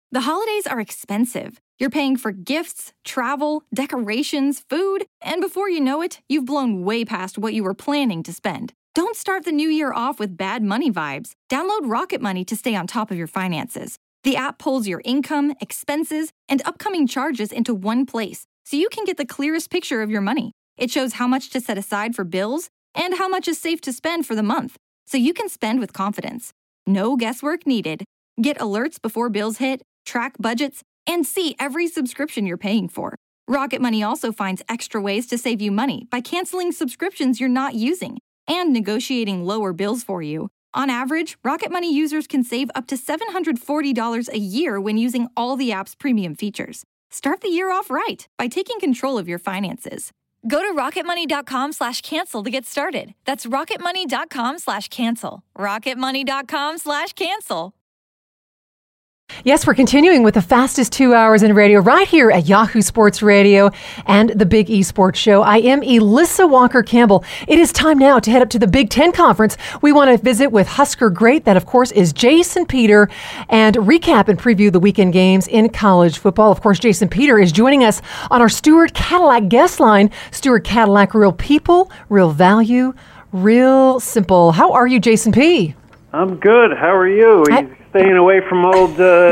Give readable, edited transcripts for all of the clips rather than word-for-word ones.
The holidays are expensive. You're paying for gifts, travel, decorations, food, and before you know it, you've blown way past what you were planning to spend. Don't start the new year off with bad money vibes. Download Rocket Money to stay on top of your finances. The app pulls your income, expenses, and upcoming charges into one place, so you can get the clearest picture of your money. It shows how much to set aside for bills and how much is safe to spend for the month, so you can spend with confidence. No guesswork needed. Get alerts before bills hit, track budgets, and see every subscription you're paying for. Rocket Money also finds extra ways to save you money by canceling subscriptions you're not using and negotiating lower bills for you. On average, Rocket Money users can save up to $740 a year when using all the app's premium features. Start the year off right by taking control of your finances. Go to rocketmoney.com/cancel to get started. That's rocketmoney.com/cancel. rocketmoney.com/cancel. Yes, we're continuing with the fastest 2 hours in radio right here at Yahoo Sports Radio and the Big E Sports Show. I am Elissa Walker-Campbell. It is time now to head up to the Big Ten Conference. We want to visit with Husker great, that of course is Jason Peter, and recap and preview the weekend games in college football. Of course, Jason Peter is joining us on our Stewart Cadillac guest line. Stewart Cadillac, real people, real value, real simple. How are you, Jason P.? I'm good. How are you? Staying away from old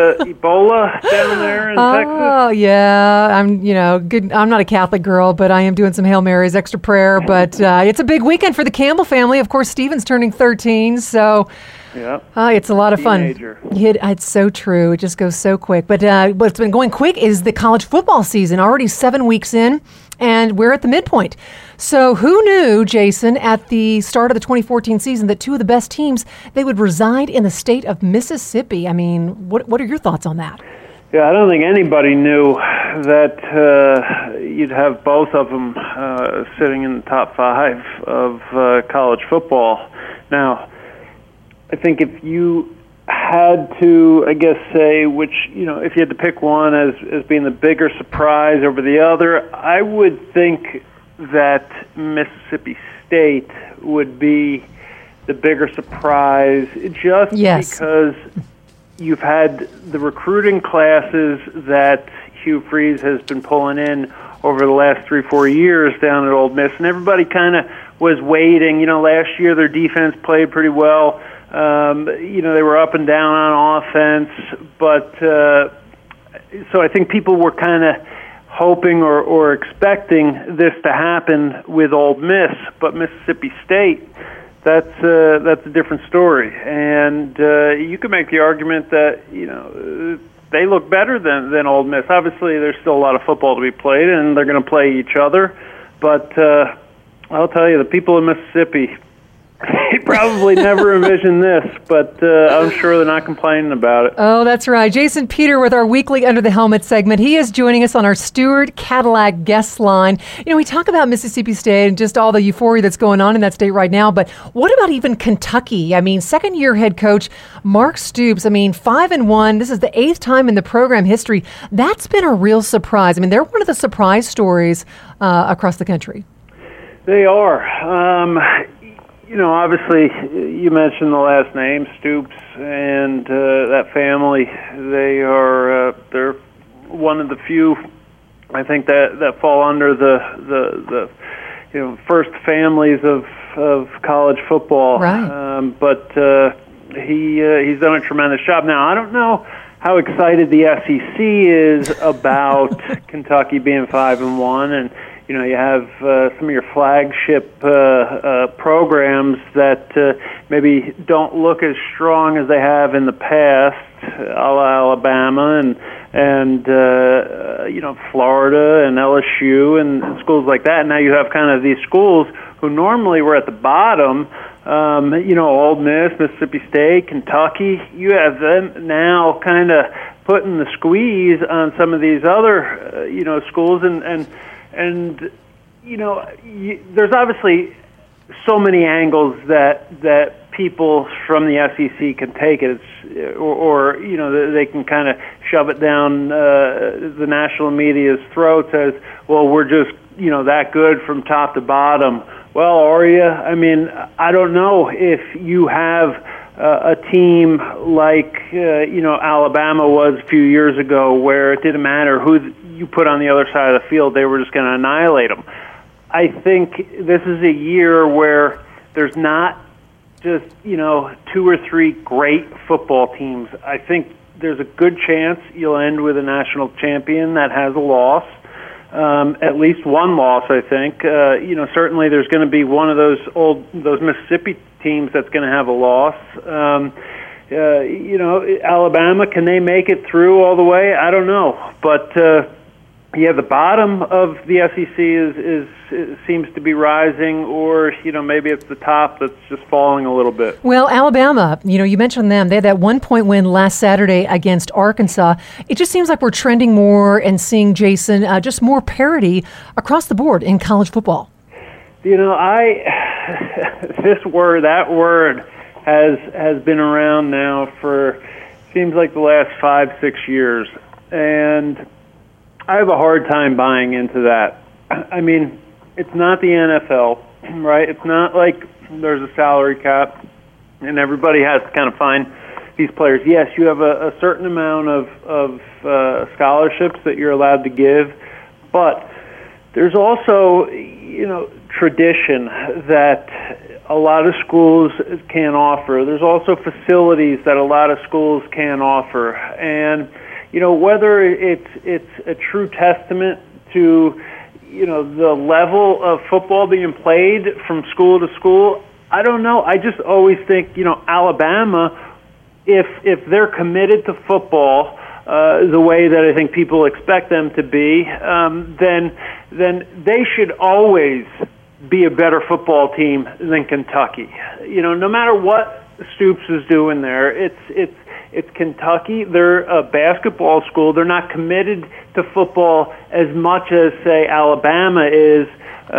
Ebola down there in Texas? Oh, yeah. I'm, good. I'm not a Catholic girl, but I am doing some Hail Marys, extra prayer. But it's a big weekend for the Campbell family. Of course, Steven's turning 13, so it's a lot of fun. It's so true. It just goes so quick. But what's been going quick is the college football season. Already 7 weeks in, and we're at the midpoint. So who knew, Jason, at the start of the 2014 season that two of the best teams, they would reside in the state of Mississippi? I mean, what are your thoughts on that? Yeah, I don't think anybody knew that you'd have both of them sitting in the top 5 of college football. Now, I think if you had to, say, which, if you had to pick one as being the bigger surprise over the other, I would think that Mississippi State would be the bigger surprise just because you've had the recruiting classes that Hugh Freeze has been pulling in over the last 3-4 years down at Ole Miss, and everybody kind of was waiting. Last year their defense played pretty well. They were up and down on offense, but so I think people were kind of hoping or expecting this to happen with Ole Miss, but Mississippi State, that's a different story. And you could make the argument that they look better than Ole Miss. Obviously, there's still a lot of football to be played, and they're going to play each other. But I'll tell you, the people in Mississippi, they probably never envisioned this, but I'm sure they're not complaining about it. Oh, that's right. Jason Peter with our weekly Under the Helmet segment. He is joining us on our Stewart Cadillac guest line. We talk about Mississippi State and just all the euphoria that's going on in that state right now, but what about even Kentucky? I mean, second-year head coach Mark Stoops, 5-1. This is the 8th time in the program history. That's been a real surprise. They're one of the surprise stories across the country. They are. Obviously, you mentioned the last name, Stoops, and that family. They're one of the few, I think, that fall under the first families of college football. Right. But he's done a tremendous job. Now, I don't know how excited the SEC is about Kentucky being 5-1, and you have some of your flagship programs that maybe don't look as strong as they have in the past, a la Alabama and Florida and LSU and schools like that. And now you have kind of these schools who normally were at the bottom, Ole Miss, Mississippi State, Kentucky. You have them now kind of putting the squeeze on some of these other, schools and there's obviously so many angles that people from the SEC can take it, or they can kind of shove it down the national media's throats as, well, we're just that good from top to bottom. Well, are you? I don't know if you have a team like Alabama was a few years ago, where it didn't matter who you put on the other side of the field, they were just going to annihilate them. I think this is a year where there's not just 2 or 3 great football teams. I think there's a good chance you'll end with a national champion that has a loss, at least one loss. I think certainly there's going to be one of those Mississippi teams that's going to have a loss. Alabama, can they make it through all the way? I don't know, but the bottom of the SEC seems to be rising, or maybe it's the top that's just falling a little bit. Well, Alabama, you mentioned them. They had that 1-point win last Saturday against Arkansas. It just seems like we're trending more and seeing, Jason, just more parity across the board in college football. That word has been around now for seems like the last 5-6 years, and I have a hard time buying into that. I mean, it's not the NFL, right? It's not like there's a salary cap and everybody has to kind of find these players. Yes, you have a certain amount of scholarships that you're allowed to give, but there's also, tradition that a lot of schools can offer. There's also facilities that a lot of schools can offer. And whether it's a true testament to, the level of football being played from school to school, I don't know. I just always think, Alabama, if they're committed to football the way that I think people expect them to be, then they should always be a better football team than Kentucky. No matter what Stoops is doing there, it's Kentucky. They're a basketball school. They're not committed to football as much as, say, Alabama is,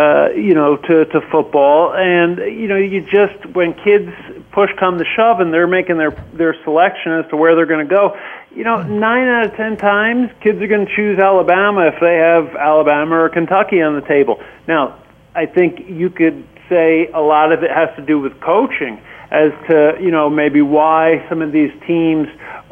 to football. And, you just, when kids push come to shove and they're making their selection as to where they're going to go, 9 out of 10 times, kids are going to choose Alabama if they have Alabama or Kentucky on the table. Now, I think you could say a lot of it has to do with coaching, as to, maybe why some of these teams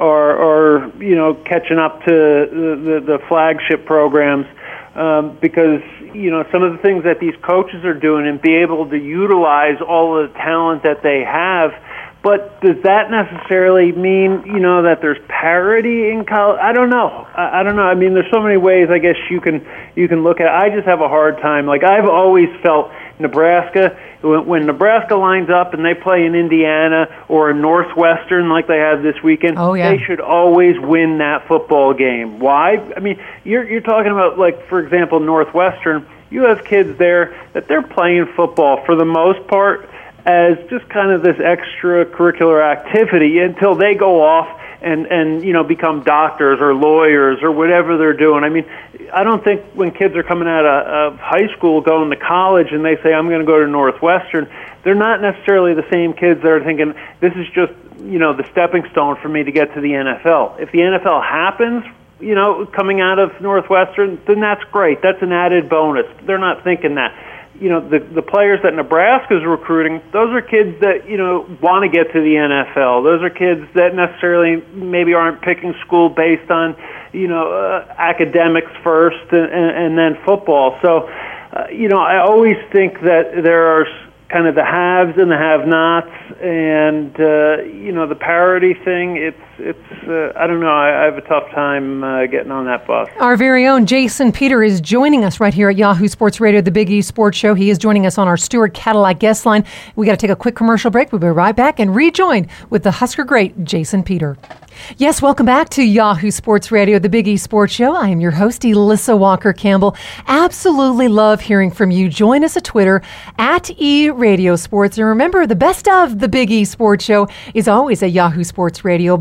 are catching up to the flagship programs, because, some of the things that these coaches are doing and be able to utilize all of the talent that they have. But does that necessarily mean, that there's parity in college? I don't know. I don't know. I mean, there's so many ways I guess you can look at it. I just have a hard time. Like, I've always felt Nebraska, when Nebraska lines up and they play in Indiana or a Northwestern like they have this weekend, they should always win that football game. Why? I mean, you're talking about, like, for example, Northwestern. You have kids there that they're playing football for the most part as just kind of this extracurricular activity until they go off and become doctors or lawyers or whatever they're doing. I mean, I don't think when kids are coming out of high school going to college and they say, I'm going to go to Northwestern, they're not necessarily the same kids that are thinking, this is just, the stepping stone for me to get to the NFL. If the NFL happens, coming out of Northwestern, then that's great. That's an added bonus. They're not thinking that. The players that Nebraska's recruiting, those are kids that, want to get to the NFL. Those are kids that necessarily maybe aren't picking school based on, academics first and then football. So, I always think that there are kind of the haves and the have-nots, and, the parity thing, it's I don't know, I have a tough time getting on that bus. Our very own Jason Peter is joining us right here at Yahoo Sports Radio, the Big E Sports Show. He is joining us on our Stewart Cadillac guest line. We got to take a quick commercial break. We'll be right back and rejoin with the Husker great Jason Peter. Yes, welcome back to Yahoo Sports Radio, the Big E Sports Show. I am your host, Elissa Walker-Campbell. Absolutely love hearing from you. Join us at Twitter, at eRadioSports. And remember, the best of the Big E Sports Show is always at Yahoo Sports Radio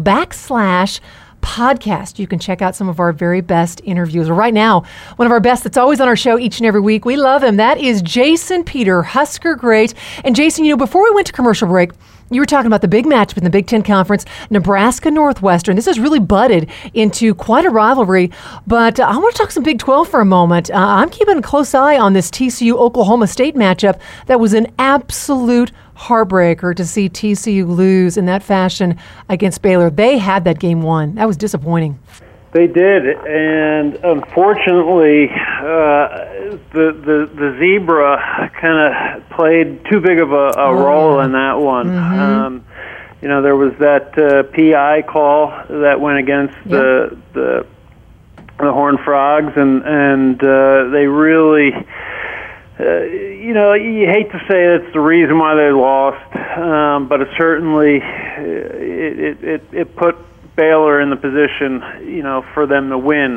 /podcast. You can check out some of our very best interviews. Right now, one of our best that's always on our show each and every week. We love him. That is Jason Peter, Husker great. And Jason, before we went to commercial break, you were talking about the big match in the Big Ten Conference, Nebraska-Northwestern. This has really budded into quite a rivalry, but I want to talk some Big 12 for a moment. I'm keeping a close eye on this TCU-Oklahoma State matchup that was an absolute heartbreaker to see TCU lose in that fashion against Baylor. They had that game won. That was disappointing. They did, and unfortunately, the Zebra kind of played too big of a role in that one. Mm-hmm. There was that PI call that went against the Horned Frogs, and they really, you hate to say it's the reason why they lost, but it certainly it put Baylor in the position, for them to win.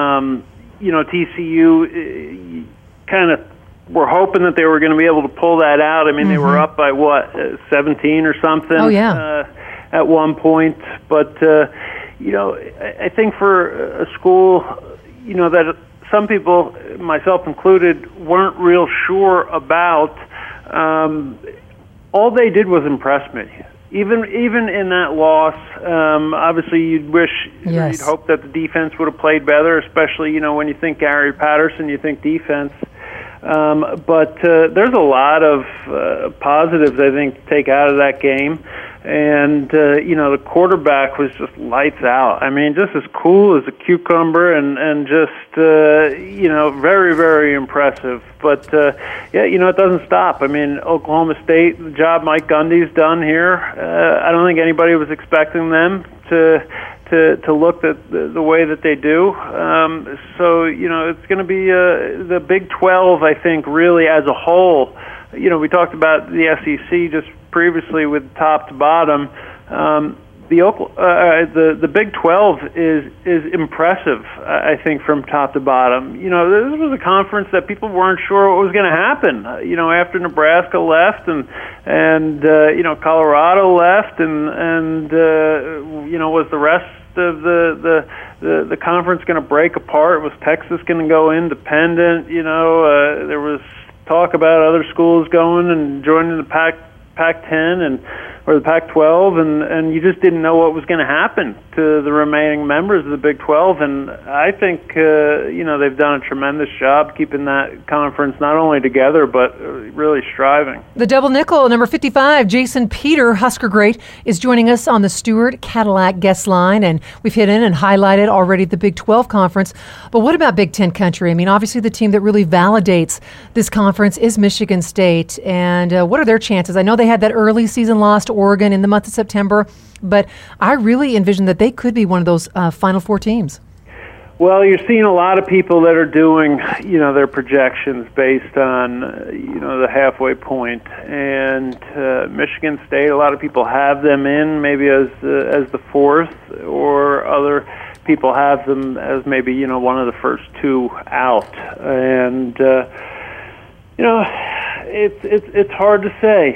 TCU kind of were hoping that they were going to be able to pull that out. I mean, they were up by 17 or something. Oh, yeah. At one point, but I think for a school, that some people, myself included, weren't real sure about. All they did was impress me. Even in that loss, obviously you'd hope that the defense would have played better, especially, when you think Gary Patterson, you think defense. But there's a lot of positives, I think, to take out of that game. And, the quarterback was just lights out. I mean, just as cool as a cucumber and just, very, very impressive. But, it doesn't stop. I mean, Oklahoma State, the job Mike Gundy's done here, I don't think anybody was expecting them to look at the way that they do. So, it's going to be the Big 12, I think, really as a whole. We talked about the SEC just previously with top to bottom. The Big 12 is impressive, I think, from top to bottom. This was a conference that people weren't sure what was going to happen. After Nebraska left and Colorado left and was the rest of the conference going to break apart? Was Texas going to go independent? There was talk about other schools going and joining the Pac-10 or the Pac-12, and you just didn't know what was going to happen to the remaining members of the Big 12. And I think they've done a tremendous job keeping that conference not only together but really striving. The double nickel, number 55, Jason Peter, Husker great, is joining us on the Stewart Cadillac guest line, and we've hit in and highlighted already the Big 12 conference. But what about Big 10 country? I mean, obviously the team that really validates this conference is Michigan State, and what are their chances? I know they had that early season loss to Oregon in the month of September, but I really envision that they could be one of those Final Four teams. Well, you're seeing a lot of people that are doing, their projections based on, the halfway point. And Michigan State, a lot of people have them in maybe as the fourth, or other people have them as maybe, one of the first two out. And it's hard to say.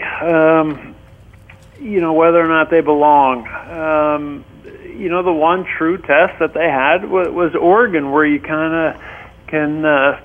Whether or not they belong. The one true test that they had was Oregon, where you kind of can,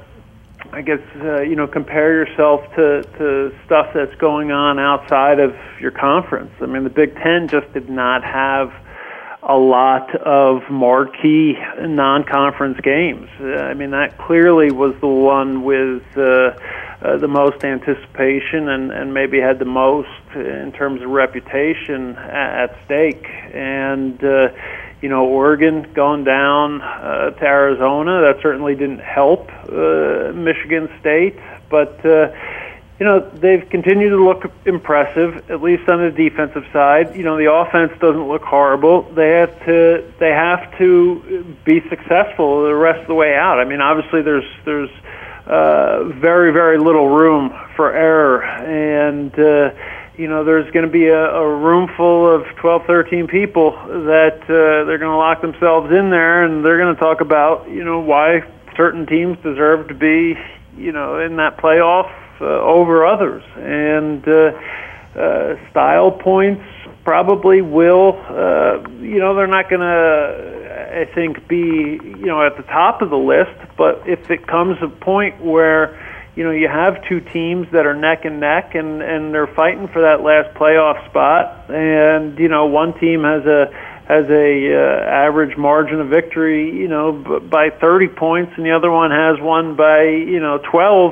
compare yourself to stuff that's going on outside of your conference. I mean, the Big Ten just did not have a lot of marquee non-conference games. I mean, that clearly was the one with the most anticipation and maybe had the most in terms of reputation at stake. And, Oregon going down to Arizona, that certainly didn't help Michigan State. But, they've continued to look impressive, at least on the defensive side. The offense doesn't look horrible. They have to be successful the rest of the way out. I mean, obviously there's very, very little room for error. And, there's going to be a room full of 12, 13 people that they're going to lock themselves in there, and they're going to talk about, why certain teams deserve to be, in that playoff over others. And style points probably will, they're not going to, I think, be, at the top of the list. But if it comes a point where, you have two teams that are neck and neck and they're fighting for that last playoff spot, and, one team has a average margin of victory, by 30 points, and the other one has one by, 12,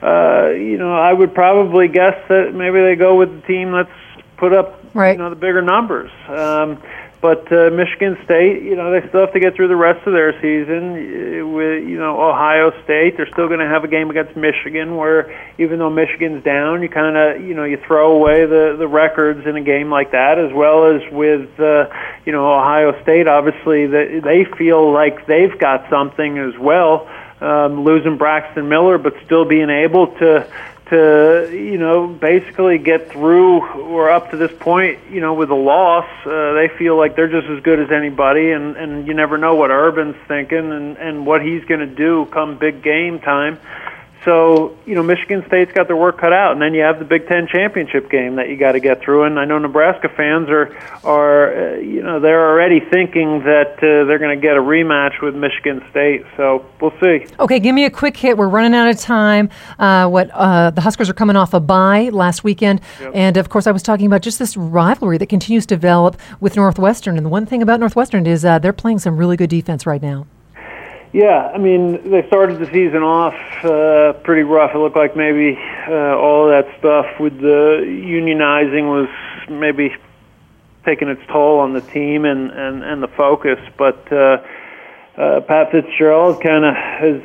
I would probably guess that maybe they go with the team that's put up, the bigger numbers. But Michigan State, they still have to get through the rest of their season. With, Ohio State, they're still going to have a game against Michigan where even though Michigan's down, you kind of, you throw away the records in a game like that, as well as with, Ohio State. Obviously, they feel like they've got something as well, losing Braxton Miller, but still being able to basically get through or up to this point, with a loss. They feel like they're just as good as anybody, and you never know what Urban's thinking and what he's going to do come big game time. So, Michigan State's got their work cut out, and then you have the Big Ten championship game that you got to get through. And I know Nebraska fans are they're already thinking that they're going to get a rematch with Michigan State. So we'll see. Okay, give me a quick hit. We're running out of time. The Huskers are coming off a bye last weekend, and of course, I was talking about just this rivalry that continues to develop with Northwestern. And the one thof Northwestern is they're playing some really good defense right now. Yeah, I mean, they started the season off pretty rough. It looked like maybe all of that stuff with the unionizing was maybe taking its toll on the team and the focus. But Pat Fitzgerald kind of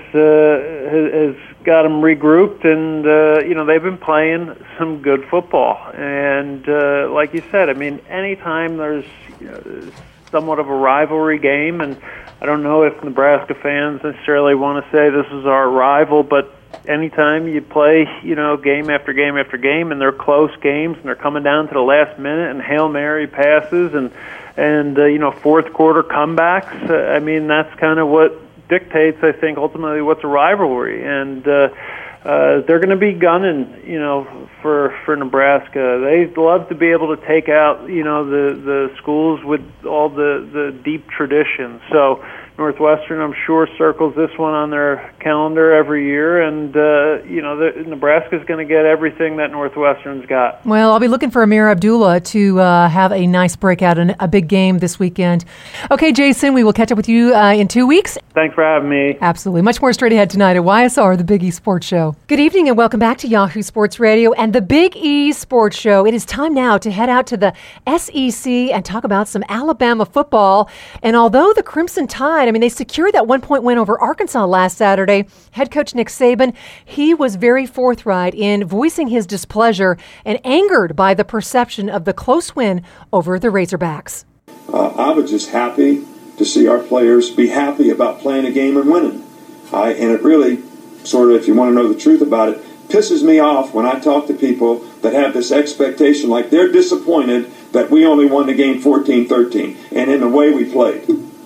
has got them regrouped, and they've been playing some good football. And like you said, I mean, anytime there's somewhat of a rivalry game, and I don't know if Nebraska fans necessarily want to say this is our rival, but anytime you play, game after game after game, and they're close games, and they're coming down to the last minute, and Hail Mary passes, and fourth quarter comebacks, I mean, that's kind of what dictates, I think, ultimately what's a rivalry. And they're going to be gunning, for Nebraska. They'd love to be able to take out, the schools with all the deep traditions. So Northwestern, I'm sure, circles this one on their calendar every year, and Nebraska's going to get everything that Northwestern's got. Well, I'll be looking for Amir Abdullah to have a nice breakout and a big game this weekend. Okay, Jason, we will catch up with you in 2 weeks. Thanks for having me. Absolutely. Much more straight ahead tonight at YSR, the Big E Sports Show. Good evening and welcome back to Yahoo Sports Radio and the Big E Sports Show. It is time now to head out to the SEC and talk about some Alabama football. And although the Crimson Tide, they secured that 1-point win over Arkansas last Saturday, head coach Nick Saban, he was very forthright in voicing his displeasure and angered by the perception of the close win over the Razorbacks. I was just happy to see our players be happy about playing a game and winning. And it really, sort of, if you want to know the truth about it, pisses me off when I talk to people that have this expectation, like they're disappointed that we only won the game 14-13, and in the way we played.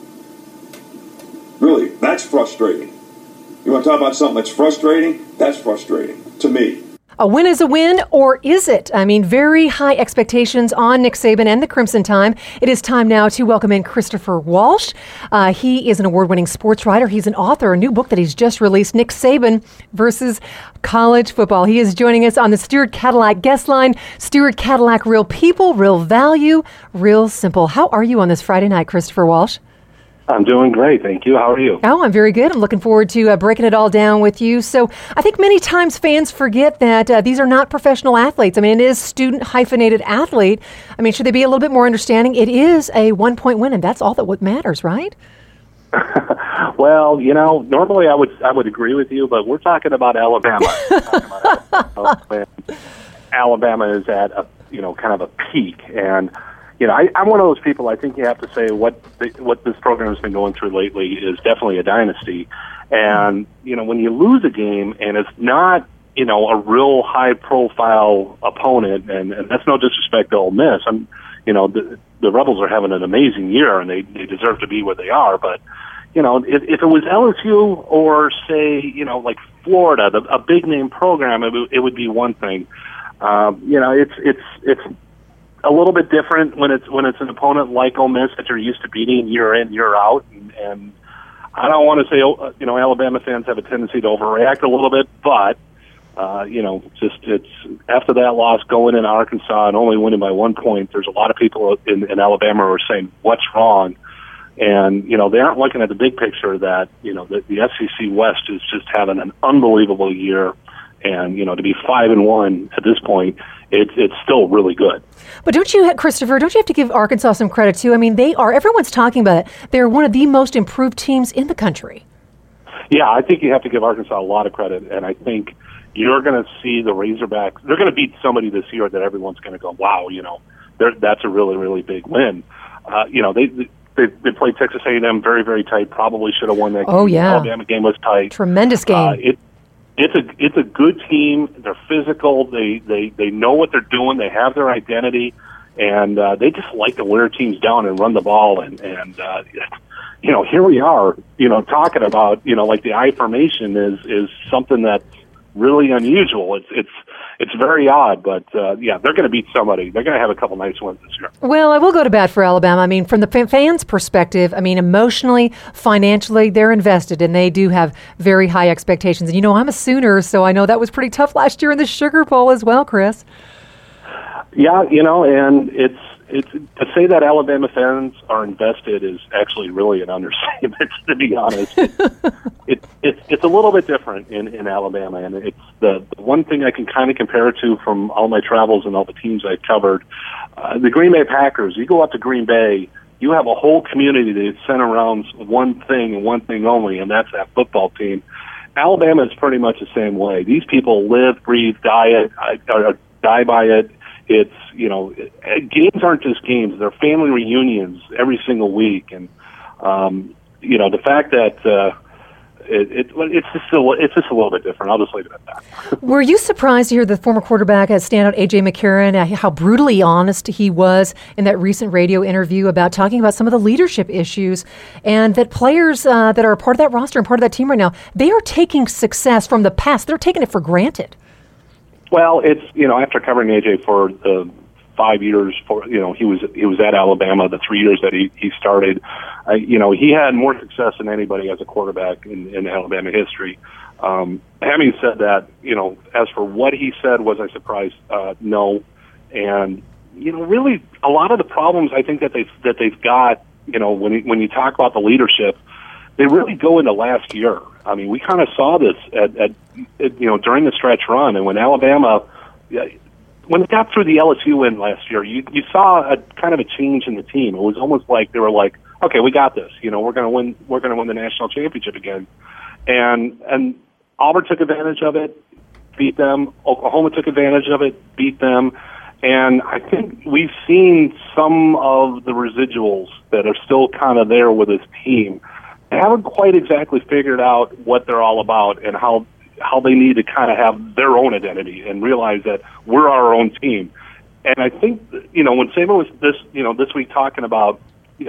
Really, that's frustrating. You want to talk about something that's frustrating? That's frustrating to me. A win is a win, or is it? Very high expectations on Nick Saban and the Crimson Tide. It is time now to welcome in Christopher Walsh. He is an award-winning sports writer. He's an author, a new book that he's just released, Nick Saban versus College Football. He is joining us on the Stewart Cadillac guest line. Stewart Cadillac, real people, real value, real simple. How are you on this Friday night, Christopher Walsh? I'm doing great, thank you. How are you? Oh, I'm very good. I'm looking forward to breaking it all down with you. So I think many times fans forget that these are not professional athletes. It is student-hyphenated athlete. Should they be a little bit more understanding? It is a 1-point win, and that's all that what matters, right? Well, normally I would agree with you, but we're talking about Alabama. Alabama is at a kind of a peak, and I'm one of those people. I think you have to say what this program has been going through lately is definitely a dynasty. And when you lose a game and it's not a real high profile opponent, and that's no disrespect to Ole Miss. The Rebels are having an amazing year and they deserve to be where they are. But if it was LSU or say like Florida, a big name program, it would be one thing. It's a little bit different when it's an opponent like Ole Miss that you're used to beating year in, year out, and I don't want to say Alabama fans have a tendency to overreact a little bit, but it's after that loss going in Arkansas and only winning by 1 point, there's a lot of people in Alabama who are saying what's wrong, and they aren't looking at the big picture that the SEC West is just having an unbelievable year. And to be 5-1 at this point, it's still really good. But Christopher, don't you have to give Arkansas some credit too? I mean, everyone's talking about it. They're one of the most improved teams in the country. Yeah, I think you have to give Arkansas a lot of credit, and I think you're going to see the Razorbacks. They're going to beat somebody this year that everyone's going to go, wow, that's a really, really big win. They played Texas A&M very, very tight. Probably should have won that game. Oh, yeah. The Alabama game was tight. Tremendous game. It's a good team. They're physical. They know what they're doing. They have their identity, and they just like to wear teams down and run the ball. And here we are, talking about, like the I formation is something that's really unusual. It's very odd, but they're going to beat somebody. They're going to have a couple nice wins this year. Well, I will go to bat for Alabama. I mean, from the fans' perspective, emotionally, financially, they're invested, and they do have very high expectations. And, I'm a Sooner, so I know that was pretty tough last year in the Sugar Bowl as well, Chris. Yeah, and it's to say that Alabama fans are invested is actually really an understatement, to be honest. It's a little bit different in Alabama, and it's the one thing I can kind of compare it to from all my travels and all the teams I've covered. The Green Bay Packers, you go up to Green Bay, you have a whole community that centers around one thing and one thing only, and that's that football team. Alabama is pretty much the same way. These people live, breathe, die by it. It's, games aren't just games. They're family reunions every single week. And, the fact that it's just a little bit different. I'll just leave it at that. Were you surprised to hear the former quarterback standout A.J. McCarron, how brutally honest he was in that recent radio interview about talking about some of the leadership issues, and that players that are part of that roster and part of that team right now, they are taking success from the past. They're taking it for granted. Well, it's, after covering AJ for 5 years, he was at Alabama the 3 years that he started. He had more success than anybody as a quarterback in Alabama history. Having said that, as for what he said, was I surprised? No. And really, a lot of the problems I think that they've got, when you talk about the leadership, they really go into last year. I mean, we kind of saw this at during the stretch run, and when Alabama, when it got through the LSU win last year, you saw a kind of a change in the team. It was almost like they were like, okay, we got this. We're going to win the national championship again, and Auburn took advantage of it, beat them. Oklahoma took advantage of it, beat them. And I think we've seen some of the residuals that are still kind of there with this team. They haven't quite exactly figured out what they're all about and how they need to kind of have their own identity and realize that we're our own team. And I think, when Saban was this week talking about,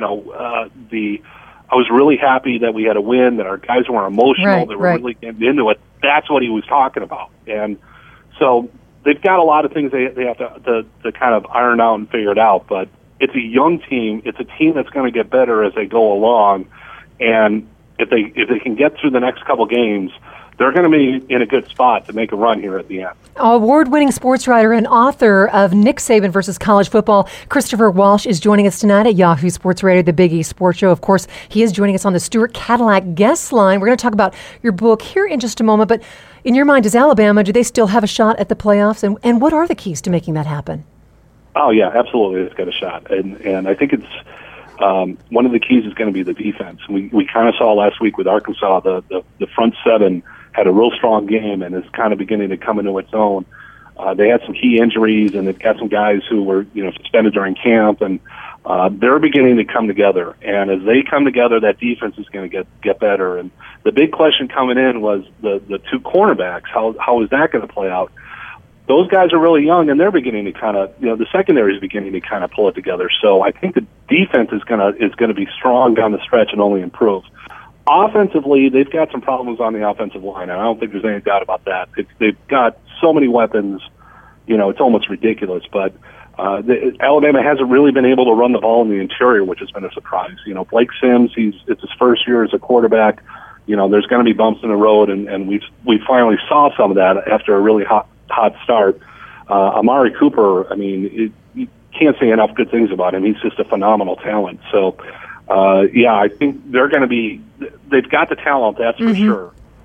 I was really happy that we had a win, that our guys were emotional, they were really getting into it. That's what he was talking about. And so they've got a lot of things they have to kind of iron out and figure it out. But it's a young team. It's a team that's going to get better as they go along. And if they can get through the next couple games, they're going to be in a good spot to make a run here at the end. Award-winning sports writer and author of Nick Saban versus College Football, Christopher Walsh, is joining us tonight at Yahoo Sports Radio, the Big East Sports Show. Of course, he is joining us on the Stewart Cadillac guest line. We're going to talk about your book here in just a moment. But in your mind, do they still have a shot at the playoffs? And what are the keys to making that happen? Oh, yeah, absolutely. It's got a shot. And I think it's one of the keys is going to be the defense. We kind of saw last week with Arkansas, the front seven had a real strong game and is kind of beginning to come into its own. They had some key injuries, and they've got some guys who were suspended during camp, and they're beginning to come together. And as they come together, that defense is going to get better. And the big question coming in was the two cornerbacks. How is that going to play out? Those guys are really young, and they're beginning to kind of, the secondary is beginning to kind of pull it together. So I think the defense is going to be strong down the stretch and only improve. Offensively, they've got some problems on the offensive line, and I don't think there's any doubt about that. They've got so many weapons, it's almost ridiculous. But Alabama hasn't really been able to run the ball in the interior, which has been a surprise. Blake Sims, it's his first year as a quarterback. There's going to be bumps in the road, and we finally saw some of that after a really hot start. Amari Cooper, you can't say enough good things about him. He's just a phenomenal talent. So, I think they've got the talent, that's for sure.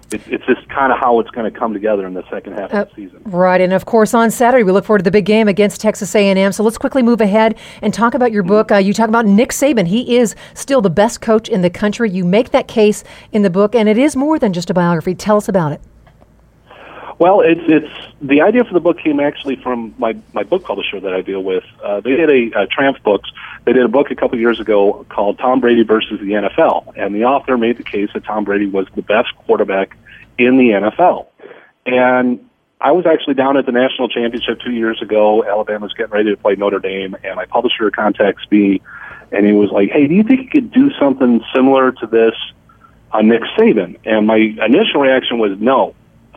it's just kind of how it's going to come together in the second half of the season. Right, and of course on Saturday we look forward to the big game against Texas A&M. So let's quickly move ahead and talk about your book. You talk about Nick Saban. He is still the best coach in the country. You make that case in the book, and it is more than just a biography. Tell us about it. Well, it's the idea for the book came actually from my book publisher that I deal with. They did a Triumph Books. They did a book a couple years ago called Tom Brady versus the NFL, and the author made the case that Tom Brady was the best quarterback in the NFL. And I was actually down at the national championship 2 years ago. Alabama was getting ready to play Notre Dame, and my publisher contacts me, and he was like, "Hey, do you think you could do something similar to this on Nick Saban?" And my initial reaction was no.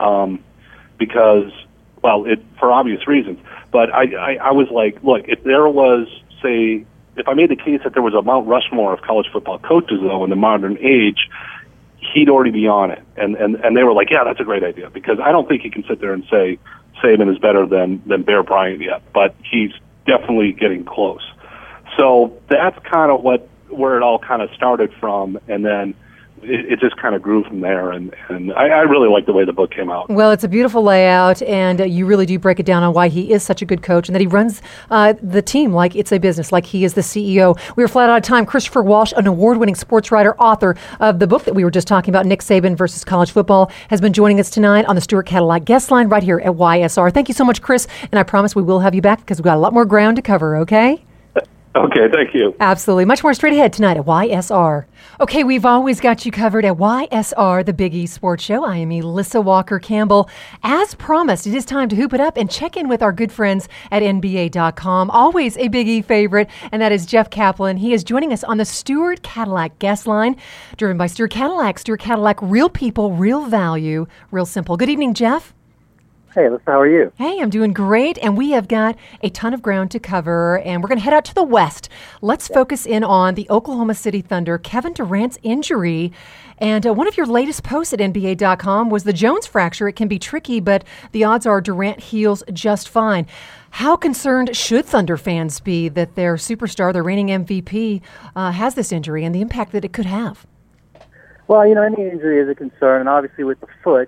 Because, well, for obvious reasons. But I was like, look, if there was, say, if I made the case that there was a Mount Rushmore of college football coaches, though, in the modern age, he'd already be on it. And they were like, yeah, that's a great idea. Because I don't think you can sit there and say Saban is better than Bear Bryant yet. But he's definitely getting close. So that's kind of where it all kind of started from. And then it just kind of grew from there, and I really like the way the book came out. Well, it's a beautiful layout, and you really do break it down on why he is such a good coach and that he runs the team like it's a business, like he is the CEO. We are flat out of time. Christopher Walsh, an award-winning sports writer, author of the book that we were just talking about, Nick Saban versus College Football, has been joining us tonight on the Stewart Cadillac Guest Line right here at YSR. Thank you so much, Chris, and I promise we will have you back because we've got a lot more ground to cover, okay? Okay, thank you. Absolutely. Much more straight ahead tonight at YSR. Okay, we've always got you covered at YSR, the Big E Sports Show. I am Elissa Walker-Campbell. As promised, it is time to hoop it up and check in with our good friends at NBA.com. Always a Big E favorite, and that is Jeff Kaplan. He is joining us on the Stewart Cadillac Guest Line, driven by Stewart Cadillac. Stewart Cadillac, real people, real value, real simple. Good evening, Jeff. Hey, Alyssa, how are you? Hey, I'm doing great, and we have got a ton of ground to cover, and we're going to head out to the West. Let's focus in on the Oklahoma City Thunder, Kevin Durant's injury, and one of your latest posts at NBA.com was the Jones fracture. It can be tricky, but the odds are Durant heals just fine. How concerned should Thunder fans be that their superstar, their reigning MVP, has this injury and the impact that it could have? Well, any injury is a concern, and obviously with the foot,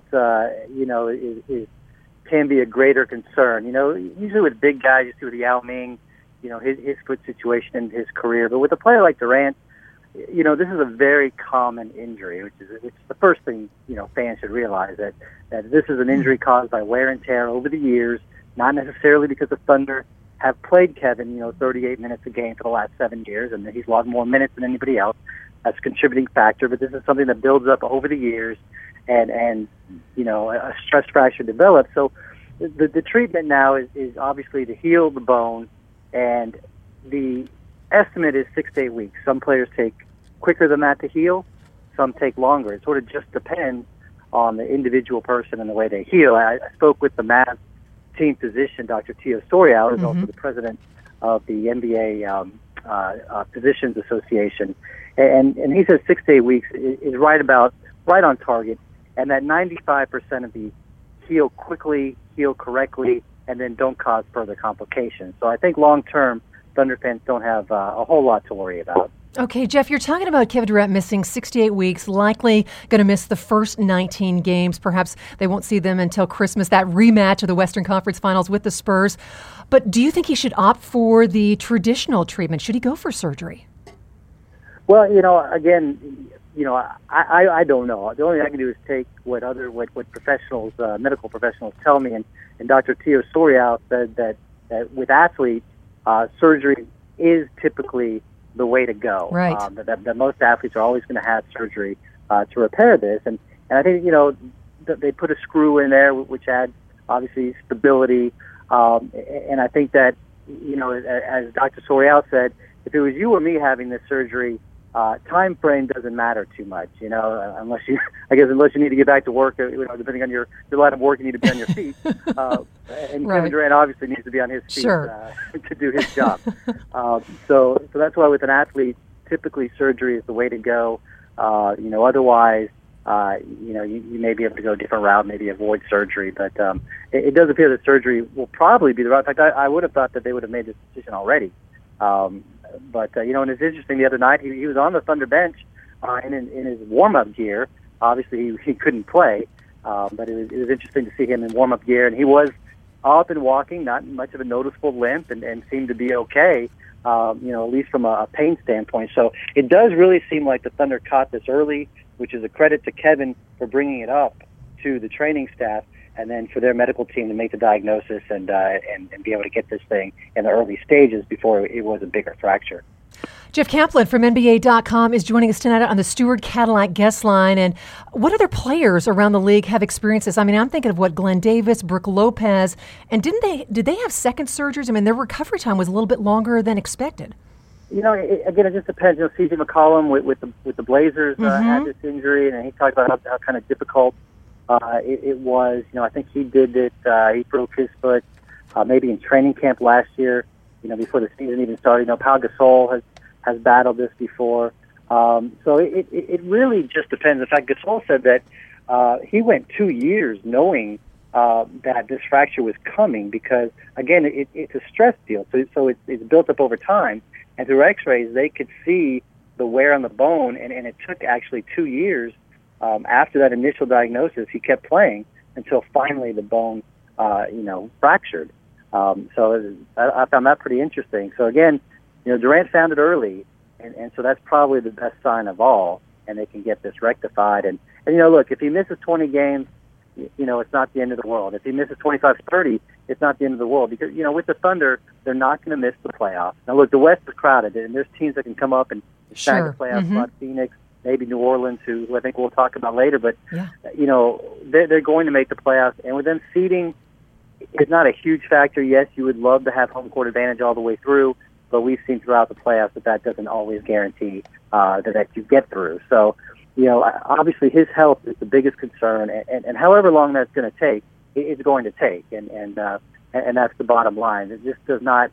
it can be a greater concern. Usually with big guys, you see with Yao Ming, his foot situation in his career. But with a player like Durant, this is a very common injury, which is the first thing, fans should realize that this is an injury caused by wear and tear over the years, not necessarily because the Thunder have played Kevin, 38 minutes a game for the last 7 years, and he's logged more minutes than anybody else. That's a contributing factor, but this is something that builds up over the years. And a stress fracture develops. So the treatment now is obviously to heal the bone, and the estimate is 6 to 8 weeks. Some players take quicker than that to heal. Some take longer. It sort of just depends on the individual person and the way they heal. I spoke with the Mavs team physician, Dr. Tio Sorial, who's also the president of the NBA Physicians Association, and he says 6 to 8 weeks is right on target. And that 95% of the heal quickly, heal correctly, and then don't cause further complications. So I think long-term, Thunder fans don't have a whole lot to worry about. Okay, Jeff, you're talking about Kevin Durant missing 68 weeks, likely going to miss the first 19 games. Perhaps they won't see them until Christmas, that rematch of the Western Conference Finals with the Spurs. But do you think he should opt for the traditional treatment? Should he go for surgery? Well, again, I don't know. The only thing I can do is take what professionals, medical professionals tell me. And Dr. Tio Sorial said that with athletes, surgery is typically the way to go. Right. That most athletes are always going to have surgery to repair this. And I think, they put a screw in there, which adds, obviously, stability. And I think that, as Dr. Sorial said, if it was you or me having this surgery, time frame doesn't matter too much, unless you need to get back to work, depending on your line of work, you need to be on your feet. And right. Kevin Durant obviously needs to be on his feet Sure. To do his job. So that's why with an athlete, typically surgery is the way to go. Otherwise, you may be able to go a different route, maybe avoid surgery. But it does appear that surgery will probably be the right. In fact, I would have thought that they would have made this decision already. But and it's interesting. The other night he was on the Thunder bench in his warm-up gear, Obviously, he couldn't play, but it was interesting to see him in warm-up gear, and he was up and walking, not much of a noticeable limp, and seemed to be okay, at least from a pain standpoint. So it does really seem like the Thunder caught this early, which is a credit to Kevin for bringing it up to the training staff, and then for their medical team to make the diagnosis and be able to get this thing in the early stages before it was a bigger fracture. Jeff Kaplan from NBA.com is joining us tonight on the Stewart Cadillac guest line. And what other players around the league have experienced this? I mean, I'm thinking of Glenn Davis, Brooke Lopez, and did they have second surgeries? I mean, their recovery time was a little bit longer than expected. Again, it just depends. C.J. McCollum with the Blazers had this injury, and he talked about how kind of difficult it was. I think he did it. He broke his foot maybe in training camp last year. Before the season even started. Pau Gasol has battled this before. So it really just depends. In fact, Gasol said that he went 2 years knowing that this fracture was coming because, again, it's a stress deal. So it's built up over time. And through x-rays, they could see the wear on the bone, and it took actually 2 years after that initial diagnosis. He kept playing until finally the bone, fractured. So I found that pretty interesting. So again, Durant found it early, and so that's probably the best sign of all, and they can get this rectified. And look, if he misses 20 games, it's not the end of the world. If he misses 25, 30, it's not the end of the world because, with the Thunder, they're not going to miss the playoffs. Now, look, the West is crowded, and there's teams that can come up and snag the playoffs, like Phoenix, maybe New Orleans, who I think we'll talk about later. But, they're going to make the playoffs, and with them seeding, it's not a huge factor. Yes, you would love to have home court advantage all the way through, but we've seen throughout the playoffs that doesn't always guarantee that you get through. So, obviously his health is the biggest concern, and however long that's going to take, it's going to take, and that's the bottom line. It just does not,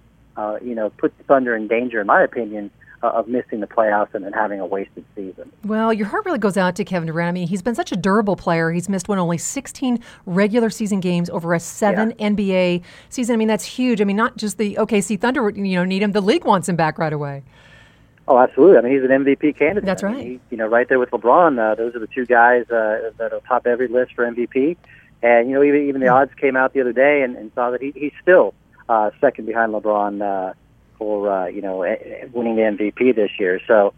put the Thunder in danger, in my opinion, of missing the playoffs and having a wasted season. Well, your heart really goes out to Kevin Durant. I mean, he's been such a durable player. He's missed only 16 regular season games over a 7 NBA season. I mean, that's huge. I mean, not just the OKC Thunder, need him. The league wants him back right away. Oh, absolutely. I mean, he's an MVP candidate. That's right. I mean, right there with LeBron. Those are the two guys that are top every list for MVP. And, even the odds came out the other day and saw that he's still second behind LeBron for winning the MVP this year. So,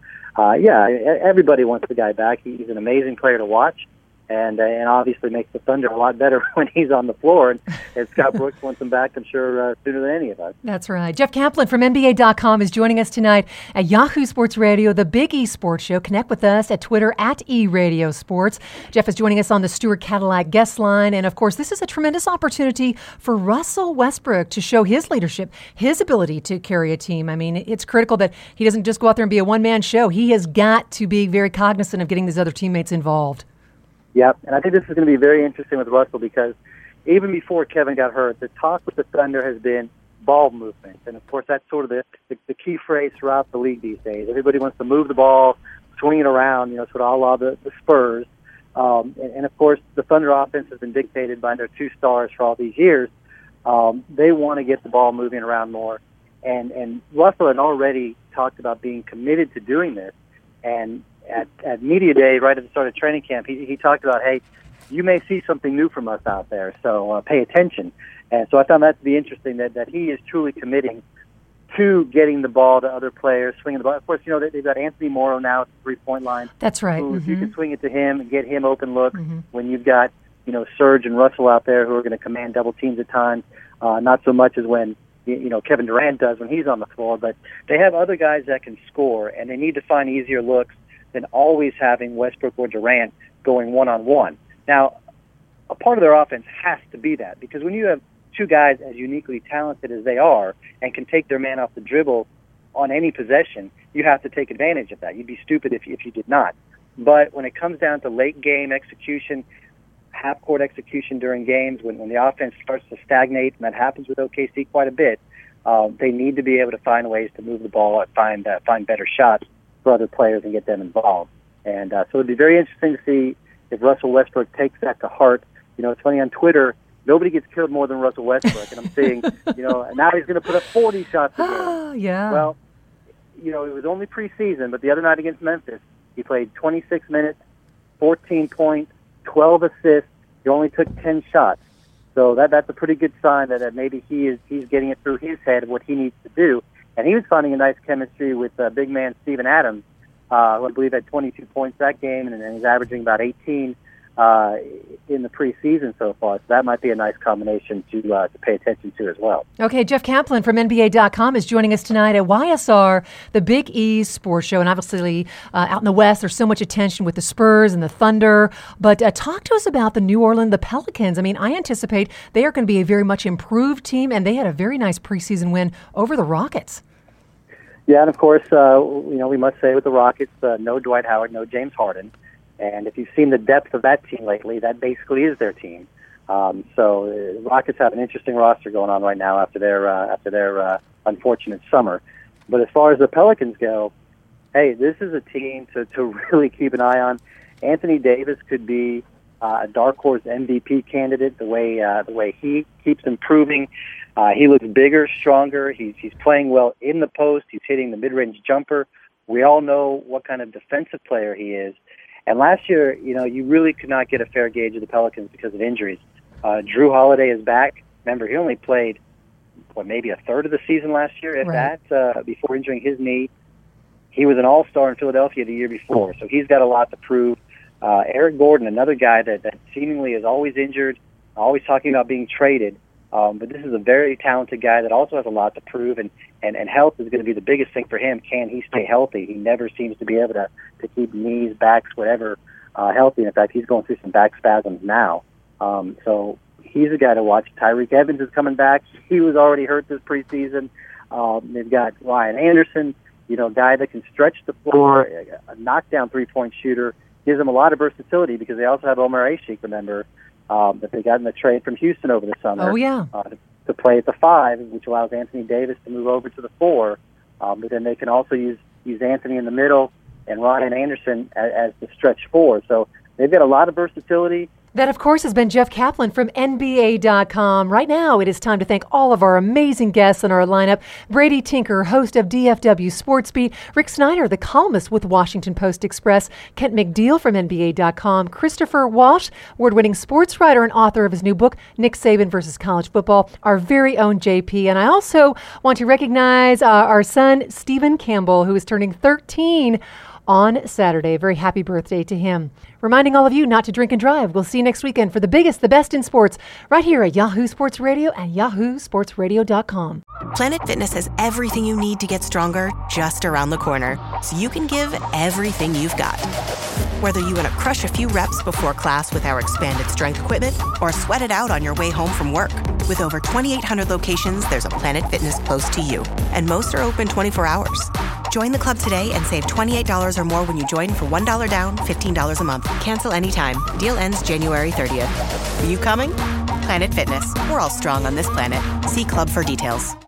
everybody wants the guy back. He's an amazing player to watch, and obviously makes the Thunder a lot better when he's on the floor. And Scott Brooks wants him back, I'm sure, sooner than any of us. That's right. Jeff Kaplan from NBA.com is joining us tonight at Yahoo Sports Radio, the Big E Sports Show. Connect with us at Twitter at eRadioSports. Jeff is joining us on the Stewart Cadillac guest line. And, of course, this is a tremendous opportunity for Russell Westbrook to show his leadership, his ability to carry a team. I mean, it's critical that he doesn't just go out there and be a one-man show. He has got to be very cognizant of getting these other teammates involved. Yep, and I think this is going to be very interesting with Russell because even before Kevin got hurt, the talk with the Thunder has been ball movement. And, of course, that's sort of the key phrase throughout the league these days. Everybody wants to move the ball, swing it around, sort of a la the Spurs. And, of course, the Thunder offense has been dictated by their two stars for all these years. They want to get the ball moving around more. And Russell had already talked about being committed to doing this. And at Media Day, right at the start of training camp, he talked about, hey, you may see something new from us out there, so pay attention. And so I found that to be interesting, that he is truly committing to getting the ball to other players, swinging the ball. Of course, they've got Anthony Morrow now at the three-point line. That's right. You can swing it to him and get him open look when you've got, Serge and Russell out there who are going to command double teams at times, not so much as when Kevin Durant does when he's on the floor. But they have other guys that can score, and they need to find easier looks than always having Westbrook or Durant going one-on-one. Now, a part of their offense has to be that, because when you have two guys as uniquely talented as they are and can take their man off the dribble on any possession, you have to take advantage of that. You'd be stupid if you did not. But when it comes down to late-game execution, half-court execution during games, when the offense starts to stagnate, and that happens with OKC quite a bit, they need to be able to find ways to move the ball and find better shots for other players and get them involved. And so it'd be very interesting to see if Russell Westbrook takes that to heart. It's funny, on Twitter, nobody gets killed more than Russell Westbrook. And I'm seeing, now he's going to put up 40 shots a game. Oh, yeah. Well, it was only preseason, but the other night against Memphis, he played 26 minutes, 14 points, 12 assists. He only took 10 shots. So that's a pretty good sign that maybe he's getting it through his head what he needs to do. And he was finding a nice chemistry with big man Steven Adams, who I believe had 22 points that game, and he's averaging about 18 in the preseason so far. So that might be a nice combination to pay attention to as well. Okay, Jeff Kaplan from NBA.com is joining us tonight at YSR, the Big East Sports Show. And obviously, out in the West, there's so much attention with the Spurs and the Thunder. But talk to us about the Pelicans. I mean, I anticipate they are going to be a very much improved team, and they had a very nice preseason win over the Rockets. Yeah, and of course, we must say with the Rockets, no Dwight Howard, no James Harden. And if you've seen the depth of that team lately, that basically is their team. So the Rockets have an interesting roster going on right now after their unfortunate summer. But as far as the Pelicans go, hey, this is a team to really keep an eye on. Anthony Davis could be a dark horse MVP candidate. The way he keeps improving, he looks bigger, stronger. He's playing well in the post. He's hitting the mid-range jumper. We all know what kind of defensive player he is. And last year, you really could not get a fair gauge of the Pelicans because of injuries. Drew Holiday is back. Remember, he only played, maybe a third of the season last year, if that, before injuring his knee. He was an all-star in Philadelphia the year before, so he's got a lot to prove. Eric Gordon, another guy that seemingly is always injured, always talking about being traded. But this is a very talented guy that also has a lot to prove, and health is going to be the biggest thing for him. Can he stay healthy? He never seems to be able to keep knees, backs, whatever, healthy. In fact, he's going through some back spasms now. So he's a guy to watch. Tyreek Evans is coming back. He was already hurt this preseason. They've got Ryan Anderson, a guy that can stretch the floor, a knockdown three-point shooter. Gives them a lot of versatility because they also have Omer Asik, remember, that they got in the trade from Houston over the summer. Oh, yeah. To play at the 5, which allows Anthony Davis to move over to the 4. But then they can also use Anthony in the middle and Ryan Anderson as the stretch 4. So they've got a lot of versatility. That, of course, has been Jeff Kaplan from NBA.com. Right now, it is time to thank all of our amazing guests in our lineup. Brady Tinker, host of DFW Sports Beat. Rick Snyder, the columnist with Washington Post Express. Kent McDeal from NBA.com. Christopher Walsh, award-winning sports writer and author of his new book, Nick Saban versus College Football. Our very own JP. And I also want to recognize our son, Stephen Campbell, who is turning 13 on Saturday. Very happy birthday to him. Reminding all of you not to drink and drive. We'll see you next weekend for the biggest, the best in sports, right here at Yahoo Sports Radio and yahoosportsradio.com. Planet Fitness has everything you need to get stronger just around the corner, so you can give everything you've got. Whether you want to crush a few reps before class with our expanded strength equipment or sweat it out on your way home from work. With over 2,800 locations, there's a Planet Fitness close to you, and most are open 24 hours. Join the club today and save $28 or more when you join for $1 down, $15 a month. Cancel anytime. Deal ends January 30th. Are you coming? Planet Fitness. We're all strong on this planet. See club for details.